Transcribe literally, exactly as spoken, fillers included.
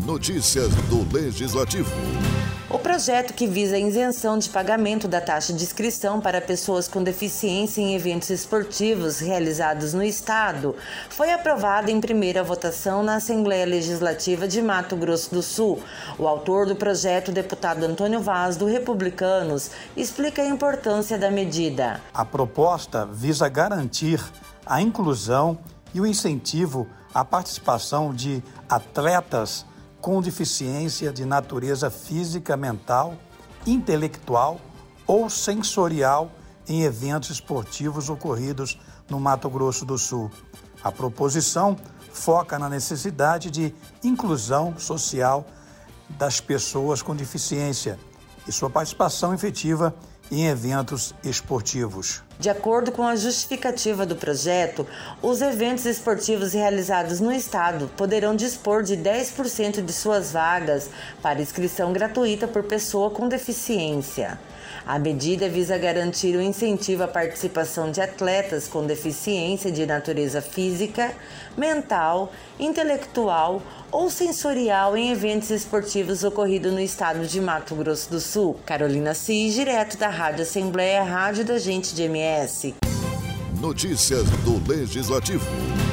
Notícias do Legislativo. O projeto que visa a isenção de pagamento da taxa de inscrição para pessoas com deficiência em eventos esportivos realizados no Estado foi aprovado em primeira votação na Assembleia Legislativa de Mato Grosso do Sul. O autor do projeto, o deputado Antônio Vaz, do Republicanos, explica a importância da medida. A proposta visa garantir a inclusão e o incentivo à participação de atletas com deficiência de natureza física, mental, intelectual ou sensorial em eventos esportivos ocorridos no Mato Grosso do Sul. A proposição foca na necessidade de inclusão social das pessoas com deficiência e sua participação efetiva em eventos esportivos. De acordo com a justificativa do projeto, os eventos esportivos realizados no Estado poderão dispor de dez por cento de suas vagas para inscrição gratuita por pessoa com deficiência. A medida visa garantir o incentivo à participação de atletas com deficiência de natureza física, mental, intelectual ou sensorial em eventos esportivos ocorridos no estado de Mato Grosso do Sul. Carolina Cis, direto da Rádio Assembleia, Rádio da Gente de M S. Notícias do Legislativo.